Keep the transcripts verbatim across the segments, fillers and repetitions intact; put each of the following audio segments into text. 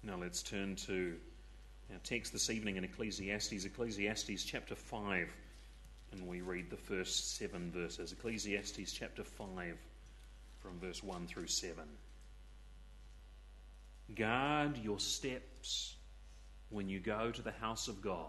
Now let's turn to our text this evening in Ecclesiastes, Ecclesiastes chapter five, and we read the first seven verses. Ecclesiastes chapter five, from verse one through seven. Guard your steps when you go to the house of God.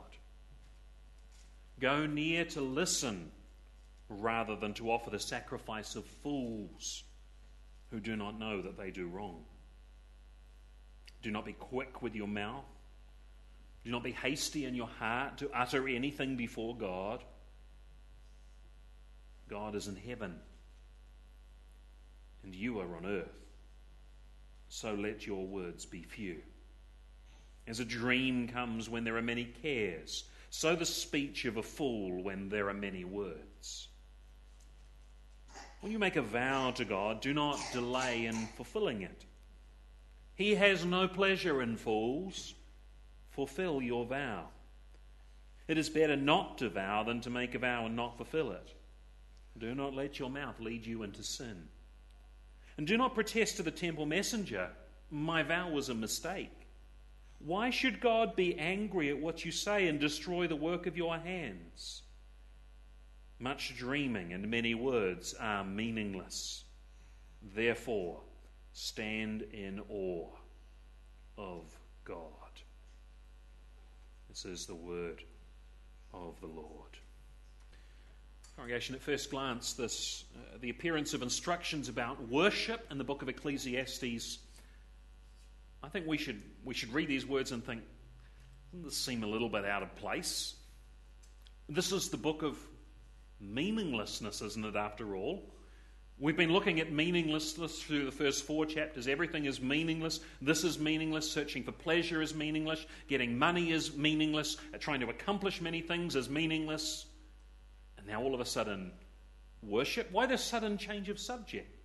Go near to listen rather than to offer the sacrifice of fools who do not know that they do wrong. Do not be quick with your mouth. Do not be hasty in your heart to utter anything before God. God is in heaven, and you are on earth. So let your words be few. As a dream comes when there are many cares, so the speech of a fool when there are many words. When you make a vow to God, do not delay in fulfilling it. He has no pleasure in fools. Fulfill your vow. It is better not to vow than to make a vow and not fulfill it. Do not let your mouth lead you into sin. And do not protest to the temple messenger, my vow was a mistake. Why should God be angry at what you say and destroy the work of your hands? Much dreaming and many words are meaningless. Therefore, stand in awe of God. This is the word of the Lord. Congregation, at first glance, this uh, the appearance of instructions about worship in the book of Ecclesiastes, I think we should we should read these words and think, doesn't this seem a little bit out of place? This is the book of meaninglessness, isn't it, after all? We've been looking at meaninglessness through the first four chapters. Everything is meaningless. This is meaningless. Searching for pleasure is meaningless. Getting money is meaningless. Trying to accomplish many things is meaningless. And now all of a sudden, worship? Why this sudden change of subject?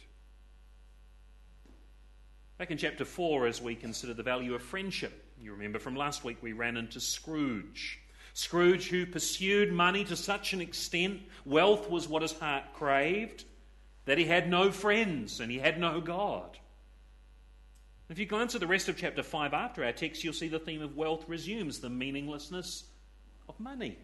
Back in chapter four, as we consider the value of friendship, you remember from last week we ran into Scrooge. Scrooge, who pursued money to such an extent, wealth was what his heart craved, that he had no friends and he had no God. If you glance at the rest of chapter five after our text, you'll see the theme of wealth resumes, the meaninglessness of money.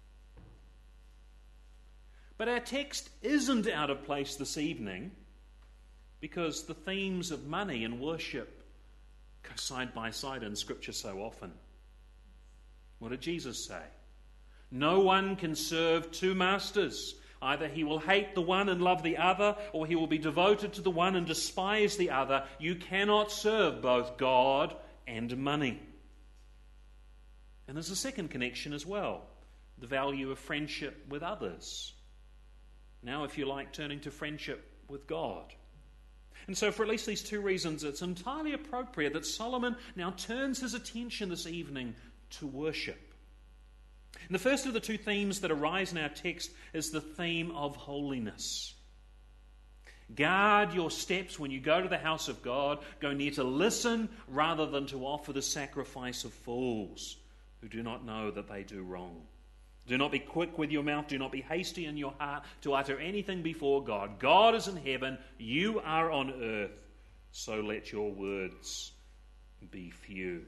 But our text isn't out of place this evening because the themes of money and worship go side by side in Scripture so often. What did Jesus say? No one can serve two masters. Either he will hate the one and love the other, or he will be devoted to the one and despise the other. You cannot serve both God and money. And there's a second connection as well, the value of friendship with others. Now, if you like, turning to friendship with God. And so for at least these two reasons, it's entirely appropriate that Solomon now turns his attention this evening to worship. And the first of the two themes that arise in our text is the theme of holiness. Guard your steps when you go to the house of God. Go near to listen rather than to offer the sacrifice of fools who do not know that they do wrong. Do not be quick with your mouth. Do not be hasty in your heart to utter anything before God. God is in heaven. You are on earth. So let your words be few.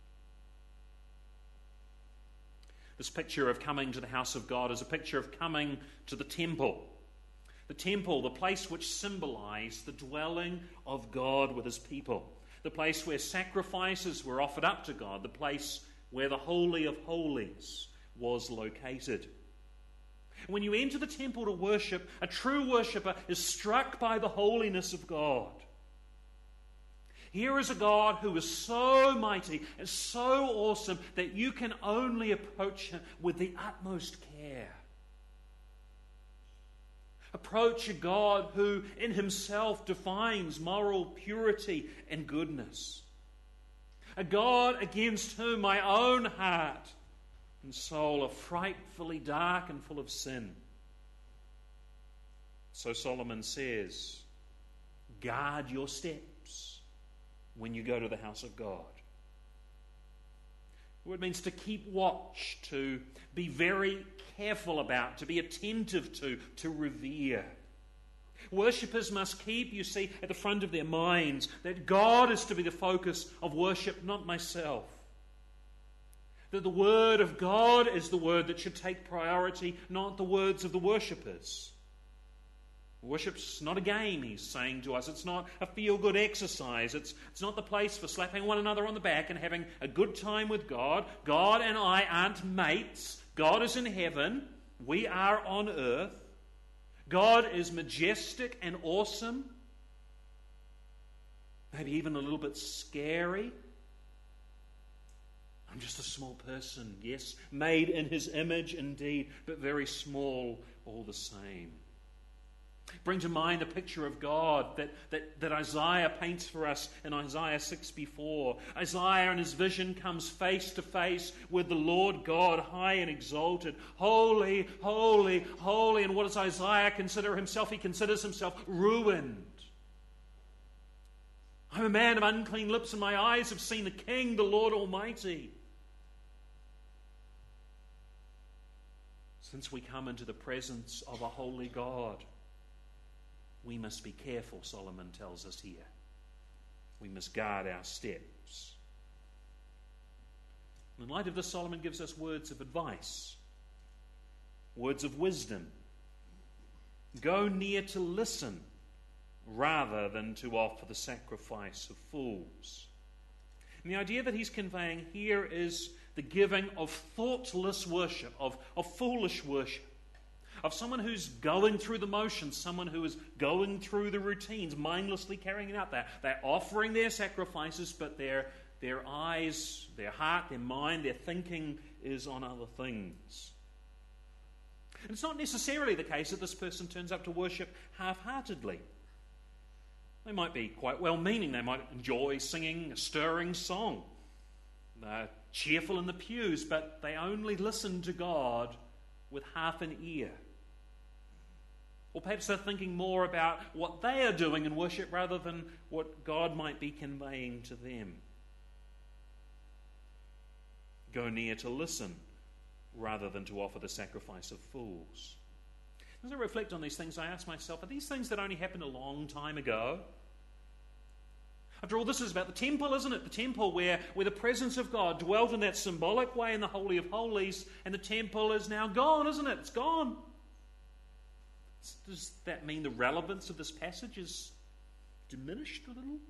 This picture of coming to the house of God is a picture of coming to the temple. The temple, the place which symbolized the dwelling of God with his people. The place where sacrifices were offered up to God. The place where the Holy of Holies was located. When you enter the temple to worship, a true worshipper is struck by the holiness of God. Here is a God who is so mighty and so awesome that you can only approach him with the utmost care. Approach a God who in himself defines moral purity and goodness. A God against whom my own heart and soul are frightfully dark and full of sin. So Solomon says, guard your steps when you go to the house of God. The word means to keep watch, to be very careful about, to be attentive to, to revere. Worshippers must keep, you see, at the front of their minds that God is to be the focus of worship, not myself. That the word of God is the word that should take priority, not the words of the worshippers. Worship's not a game, he's saying to us. It's not a feel-good exercise. It's, it's not the place for slapping one another on the back and having a good time with God. God and I aren't mates. God is in heaven. We are on earth. God is majestic and awesome. Maybe even a little bit scary. I'm just a small person, yes, made in his image indeed, but very small all the same. Bring to mind the picture of God that, that, that Isaiah paints for us in Isaiah sixty-four. Isaiah in his vision comes face to face with the Lord God, high and exalted. Holy, holy, holy. And what does Isaiah consider himself? He considers himself ruined. I'm a man of unclean lips, and my eyes have seen the King, the Lord Almighty. Since we come into the presence of a holy God, we must be careful, Solomon tells us here. We must guard our steps. In light of this, Solomon gives us words of advice, words of wisdom. Go near to listen rather than to offer the sacrifice of fools. And the idea that he's conveying here is the giving of thoughtless worship, of, of foolish worship. Of someone who's going through the motions, someone who is going through the routines, mindlessly carrying it out. They're, they're offering their sacrifices, but their, their eyes, their heart, their mind, their thinking is on other things. And it's not necessarily the case that this person turns up to worship half-heartedly. They might be quite well-meaning. They might enjoy singing a stirring song. They're cheerful in the pews, but they only listen to God with half an ear. Or perhaps they're thinking more about what they are doing in worship rather than what God might be conveying to them. Go near to listen rather than to offer the sacrifice of fools. As I reflect on these things, I ask myself, are these things that only happened a long time ago? After all, this is about the temple, isn't it? The temple where, where the presence of God dwelt in that symbolic way in the Holy of Holies, and the temple is now gone, isn't it? It's gone. Does that mean the relevance of this passage is diminished a little?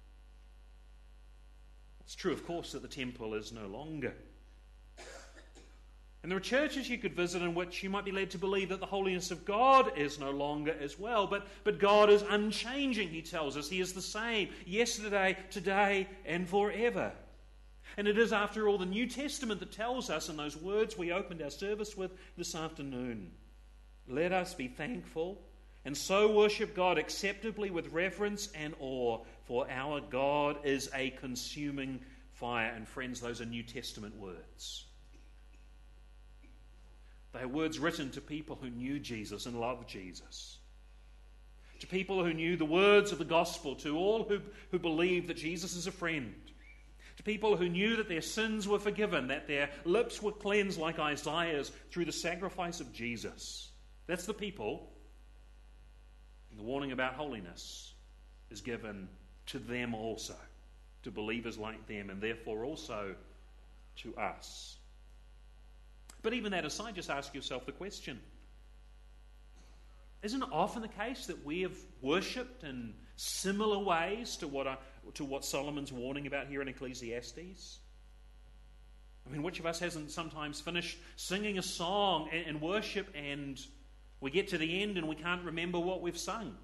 It's true, of course, that the temple is no longer. And there are churches you could visit in which you might be led to believe that the holiness of God is no longer as well. But, but God is unchanging, he tells us. He is the same yesterday, today, and forever. And it is, after all, the New Testament that tells us in those words we opened our service with this afternoon. Let us be thankful and so worship God acceptably with reverence and awe, for our God is a consuming fire. And friends, those are New Testament words. They are words written to people who knew Jesus and loved Jesus. To people who knew the words of the gospel, to all who, who believed that Jesus is a friend. To people who knew that their sins were forgiven, that their lips were cleansed like Isaiah's through the sacrifice of Jesus. That's the people. And the warning about holiness is given to them also, to believers like them, and therefore also to us. But even that aside, just ask yourself the question. Isn't it often the case that we have worshipped in similar ways to what, I, to what Solomon's warning about here in Ecclesiastes? I mean, which of us hasn't sometimes finished singing a song and, and worship, and we get to the end and we can't remember what we've sung?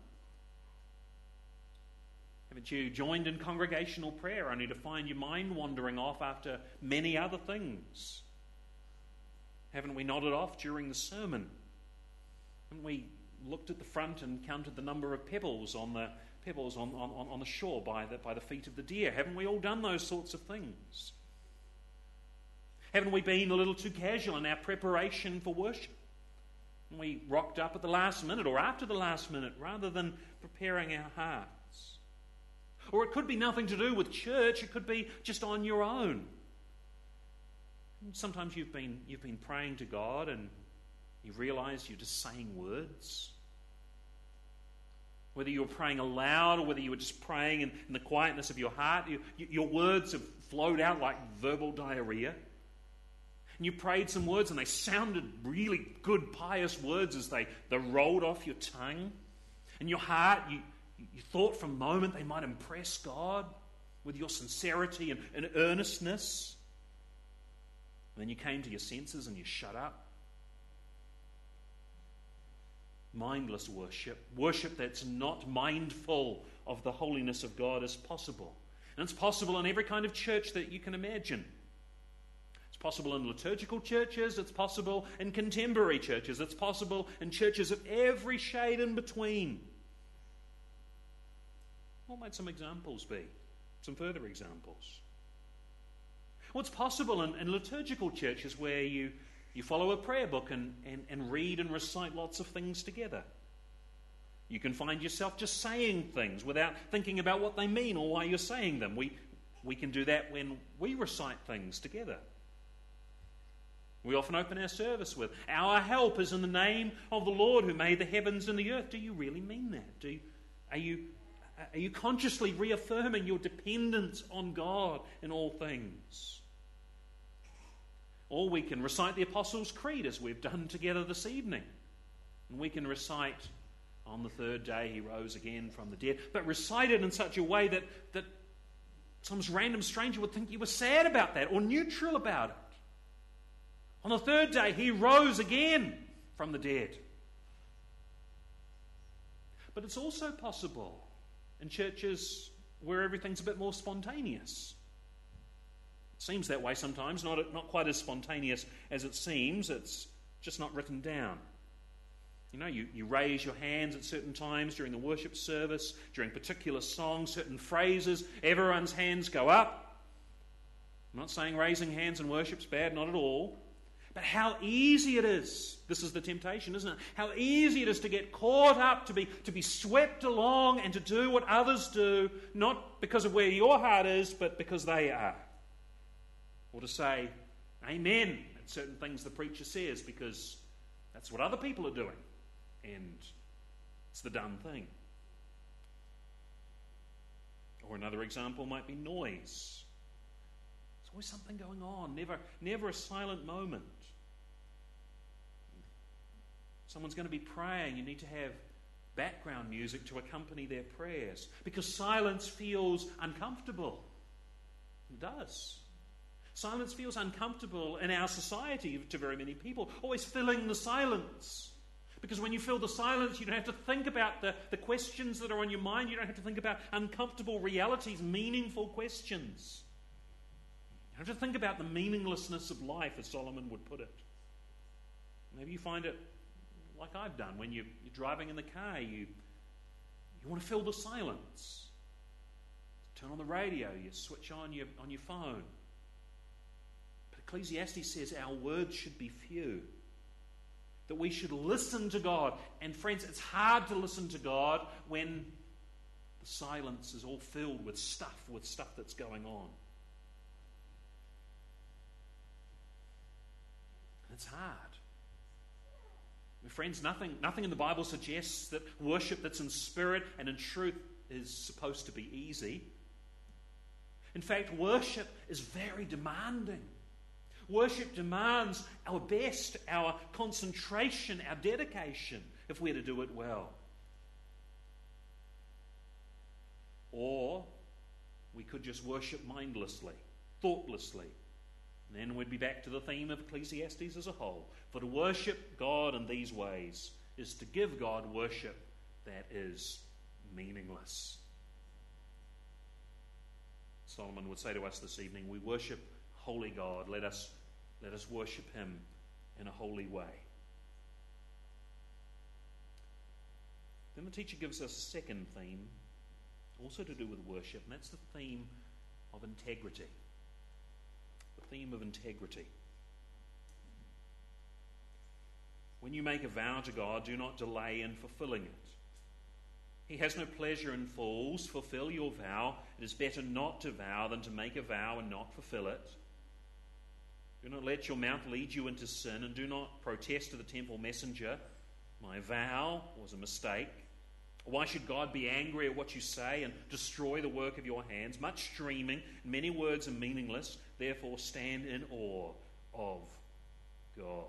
Haven't you joined in congregational prayer only to find your mind wandering off after many other things? Haven't we nodded off during the sermon? Haven't we looked at the front and counted the number of pebbles on the pebbles on, on, on the shore by the, by the feet of the deer? Haven't we all done those sorts of things? Haven't we been a little too casual in our preparation for worship? Haven't we rocked up at the last minute or after the last minute rather than preparing our hearts? Or it could be nothing to do with church. It could be just on your own. Sometimes you've been you've been praying to God and you realise you're just saying words. Whether you were praying aloud or whether you were just praying in, in the quietness of your heart, you, you, your words have flowed out like verbal diarrhea. And you prayed some words and they sounded really good, pious words as they, they rolled off your tongue. In your heart, you, you thought for a moment they might impress God with your sincerity and, and earnestness. And then you came to your senses and you shut up. Mindless worship, worship that's not mindful of the holiness of God, is possible. And it's possible in every kind of church that you can imagine. It's possible in liturgical churches, it's possible in contemporary churches, it's possible in churches of every shade in between. What might some examples be? Some further examples. Well, it's possible in, in liturgical churches where you You follow a prayer book and, and, and read and recite lots of things together. You can find yourself just saying things without thinking about what they mean or why you're saying them. We, we can do that when we recite things together. We often open our service with, "Our help is in the name of the Lord who made the heavens and the earth." Do you really mean that? Do you, are you, are you consciously reaffirming your dependence on God in all things? Or we can recite the Apostles' Creed as we've done together this evening. And we can recite, "On the third day he rose again from the dead." But recite it in such a way that, that some random stranger would think you were sad about that or neutral about it. On the third day he rose again from the dead. But it's also possible in churches where everything's a bit more spontaneous. Seems that way sometimes, not, not quite as spontaneous as it seems. It's just not written down. You know, you, you raise your hands at certain times during the worship service, during particular songs, certain phrases. Everyone's hands go up. I'm not saying raising hands in worship's bad, not at all. But how easy it is, this is the temptation, isn't it? How easy it is to get caught up, to be, to be swept along and to do what others do, not because of where your heart is, but because they are. Or to say amen at certain things the preacher says because that's what other people are doing. And it's the done thing. Or another example might be noise. There's always something going on, never, never a silent moment. Someone's going to be praying, you need to have background music to accompany their prayers because silence feels uncomfortable. It does. Silence feels uncomfortable in our society to very many people, always filling the silence. Because when you fill the silence, you don't have to think about the, the questions that are on your mind. You don't have to think about uncomfortable realities, meaningful questions. You don't have to think about the meaninglessness of life, as Solomon would put it. Maybe you find it like I've done. When you, you're driving in the car, you, you want to fill the silence. Turn on the radio, you switch on your, on your phone. Ecclesiastes says our words should be few. That we should listen to God. And friends, it's hard to listen to God when the silence is all filled with stuff, with stuff that's going on. It's hard. Friends, nothing, nothing in the Bible suggests that worship that's in spirit and in truth is supposed to be easy. In fact, worship is very demanding. Worship demands our best, our concentration, our dedication, if we're to do it well. Or we could just worship mindlessly, thoughtlessly. And then we'd be back to the theme of Ecclesiastes as a whole. For to worship God in these ways is to give God worship that is meaningless. Solomon would say to us this evening, we worship holy God. Let us, let us worship him in a holy way. Then the teacher gives us a second theme, also to do with worship, and that's the theme of integrity. The theme of integrity. When you make a vow to God, do not delay in fulfilling it. He has no pleasure in fools. Fulfill your vow. It is better not to vow than to make a vow and not fulfill it. Do not let your mouth lead you into sin, and do not protest to the temple messenger, my vow was a mistake. Why should God be angry at what you say and destroy the work of your hands? Much dreaming, many words are meaningless. Therefore, stand in awe of God.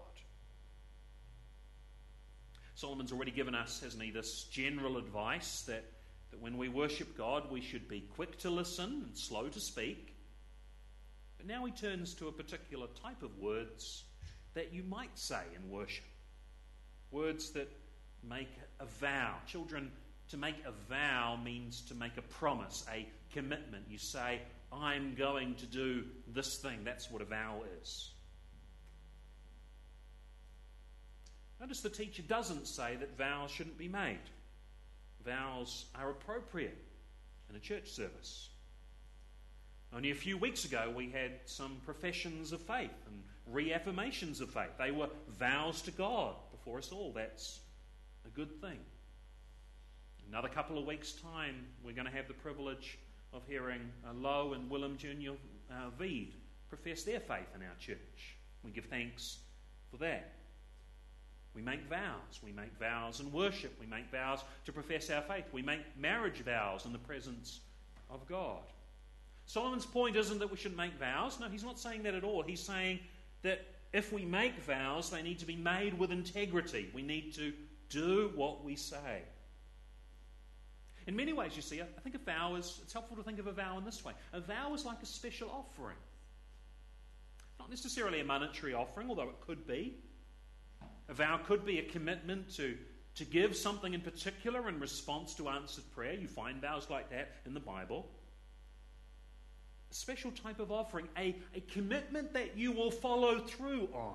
Solomon's already given us, hasn't he, this general advice that, that when we worship God, we should be quick to listen and slow to speak. But now he turns to a particular type of words that you might say in worship. Words that make a vow. Children, to make a vow means to make a promise, a commitment. You say, I'm going to do this thing. That's what a vow is. Notice the teacher doesn't say that vows shouldn't be made. Vows are appropriate in a church service. Only a few weeks ago we had some professions of faith and reaffirmations of faith. They were vows to God before us all. That's a good thing. Another couple of weeks' time we're going to have the privilege of hearing uh, Lowe and Willem Junior Uh, Veed profess their faith in our church. We give thanks for that. We make vows. We make vows in worship. We make vows to profess our faith. We make marriage vows in the presence of God. Solomon's point isn't that we shouldn't make vows. No, he's not saying that at all. He's saying that if we make vows, they need to be made with integrity. We need to do what we say. In many ways, you see, I think a vow is, it's helpful to think of a vow in this way. A vow is like a special offering. Not necessarily a monetary offering, although it could be. A vow could be a commitment to, to give something in particular in response to answered prayer. You find vows like that in the Bible. A special type of offering, a, a commitment that you will follow through on.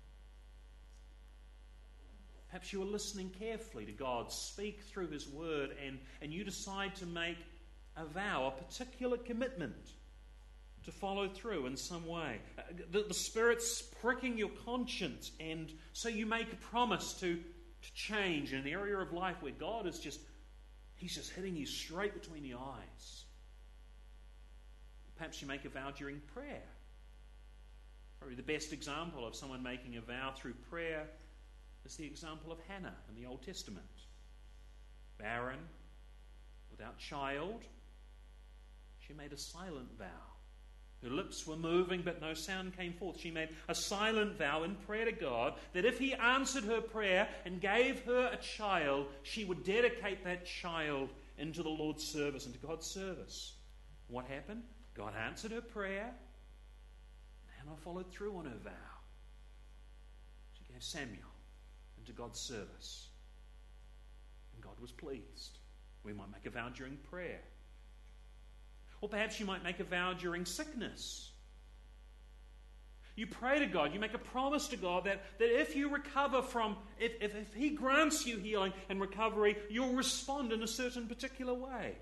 Perhaps you are listening carefully to God speak through His Word and, and you decide to make a vow, a particular commitment to follow through in some way. The, the Spirit's pricking your conscience, and so you make a promise to, to change in an area of life where God is just, He's just hitting you straight between the eyes. Perhaps you make a vow during prayer. Probably the best example of someone making a vow through prayer is the example of Hannah in the Old Testament. Barren, without child, she made a silent vow. Her lips were moving, but no sound came forth. She made a silent vow in prayer to God that if He answered her prayer and gave her a child, she would dedicate that child into the Lord's service, into God's service. What happened? God answered her prayer, and Hannah followed through on her vow. She gave Samuel into God's service, and God was pleased. We might make a vow during prayer. Or perhaps you might make a vow during sickness. You pray to God, you make a promise to God that, that if you recover from, if, if, if He grants you healing and recovery, you'll respond in a certain particular way.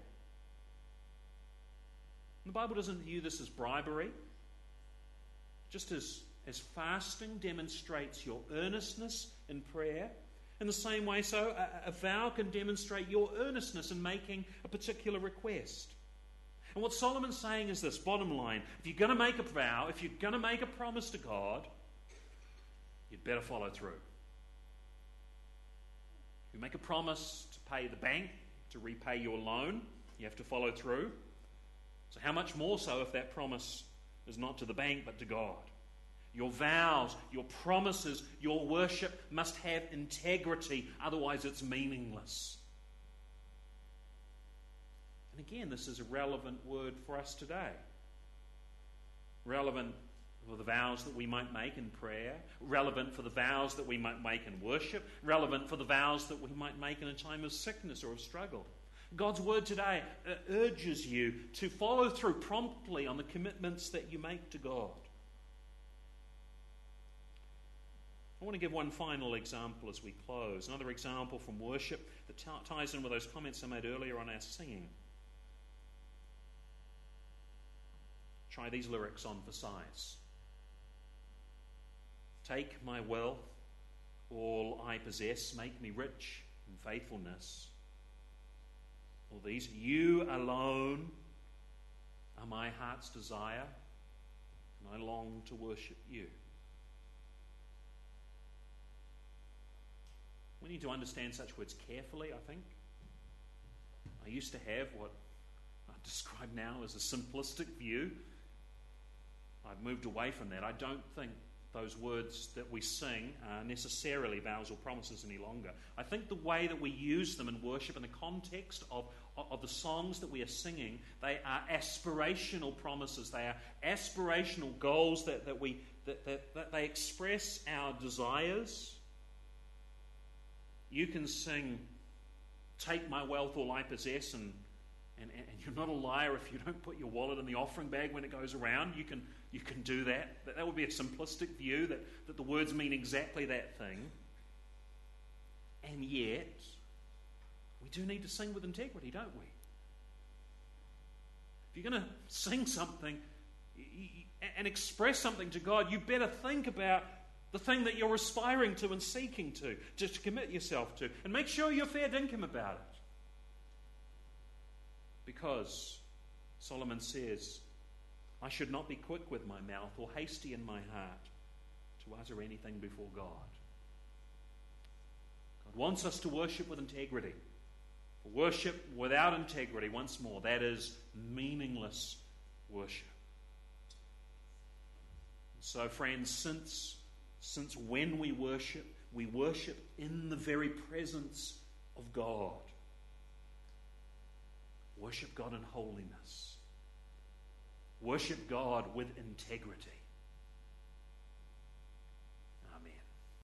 The Bible doesn't view this as bribery. Just as, as fasting demonstrates your earnestness in prayer, in the same way, so a, a vow can demonstrate your earnestness in making a particular request. And what Solomon's saying is this, bottom line, if you're going to make a vow, if you're going to make a promise to God, you'd better follow through. You make a promise to pay the bank, to repay your loan, you have to follow through. So how much more so if that promise is not to the bank but to God? Your vows, your promises, your worship must have integrity, otherwise it's meaningless. And again, this is a relevant word for us today. Relevant for the vows that we might make in prayer, relevant for the vows that we might make in worship, relevant for the vows that we might make in a time of sickness or of struggle. God's word today urges you to follow through promptly on the commitments that you make to God. I want to give one final example as we close. Another example from worship that t- ties in with those comments I made earlier on our singing. Try these lyrics on for size. Take my wealth, all I possess, make me rich in faithfulness. All these, you alone are my heart's desire, and I long to worship you. We need to understand such words carefully, I think. I used to have what I describe now as a simplistic view. I've moved away from that. I don't think those words that we sing are necessarily vows or promises any longer. I think the way that we use them in worship, in the context of, of the songs that we are singing, they are aspirational promises. They are aspirational goals that, that, we, that, that, that they express our desires. You can sing, "Take my wealth, all I possess," and, and, and you're not a liar if you don't put your wallet in the offering bag when it goes around. You can You can do that. That, that would be a simplistic view, that, that the words mean exactly that thing. And yet, we do need to sing with integrity, don't we? If you're going to sing something and express something to God, you better think about the thing that you're aspiring to and seeking to, just to commit yourself to. And make sure you're fair dinkum about it. Because Solomon says, "I should not be quick with my mouth or hasty in my heart to utter anything before God." God wants us to worship with integrity. For worship without integrity, once more, that is meaningless worship. So, friends, since, since when we worship, we worship in the very presence of God. Worship God in holiness. Worship God with integrity.